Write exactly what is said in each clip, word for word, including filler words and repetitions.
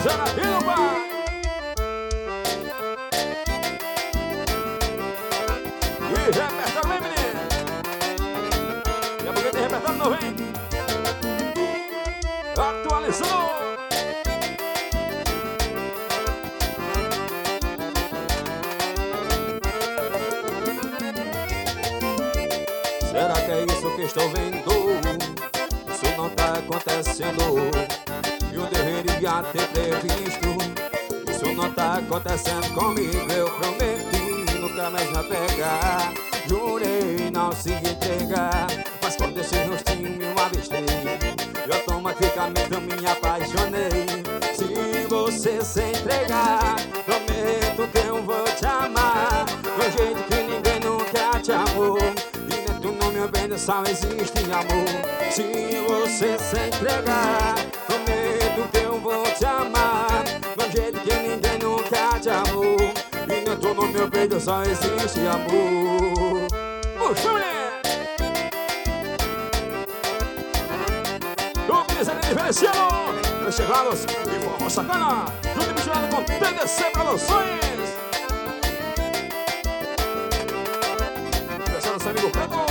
pisando aqui no bar. E repertório, vem, menino. E a pouquinho tem repertório novo, hein? Atualizou. Será que é isso que estou vendo? Isso não tá acontecendo. Eu deveria ter previsto. Isso não tá acontecendo comigo. Eu prometi nunca mais me apegar. Jurei não se entregar. Mas quando esse rostinho eu avistei, eu automaticamente eu me apaixonei. Se você se entregar, prometo que eu vou te amar do jeito que ninguém nunca te amou. Meu bem, só existe amor. Se você se entregar, prometo que eu vou te amar do jeito que ninguém nunca te amou. E dentro no meu peito só existe amor. Puxa, mulher! O Piseiro diferenciado Chegados e forma sacana, junto e misturado com T D C Produções. Esse é nosso amigo Preto.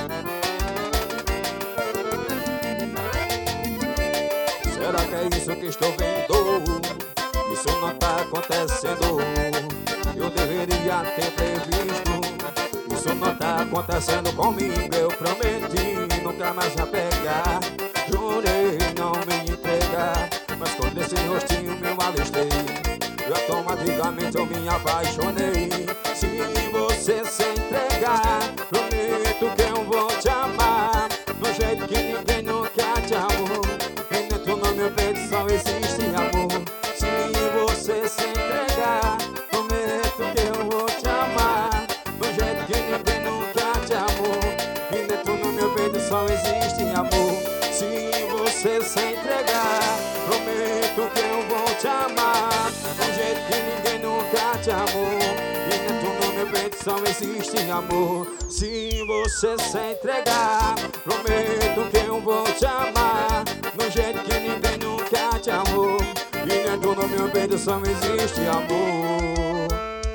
Será que é isso que estou vendo? Isso não tá acontecendo. Eu deveria ter previsto. Isso não tá acontecendo comigo. Eu prometi nunca mais me apegar. Jurei não me entregar. Mas quando esse rostinho meu avistei, eu automaticamente eu me apaixonei. Se você se entregar, prometo que eu vou te amar do jeito que ninguém nunca te amou. No meu peito só existe amor. Se você se entregar, prometo que eu vou te amar do jeito que ninguém nunca te amou. E dentro no meu peito só existe amor. Se você se entregar, prometo que eu vou te amar do jeito que ninguém nunca te amou. E dentro no meu peito só existe amor. Se você se entregar, prometo que eu vou te amar do jeito que ninguém nunca te amou. E dentro no meu peito só existe amor.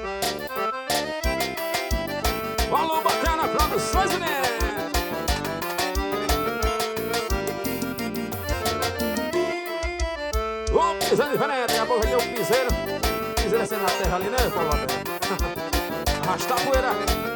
Falou, bacana, Produções, né? O piseiro diferente, daqui a pouco aqui é o piseiro. Piseiro assim na terra ali, né, Paulo? Arrastar a poeira.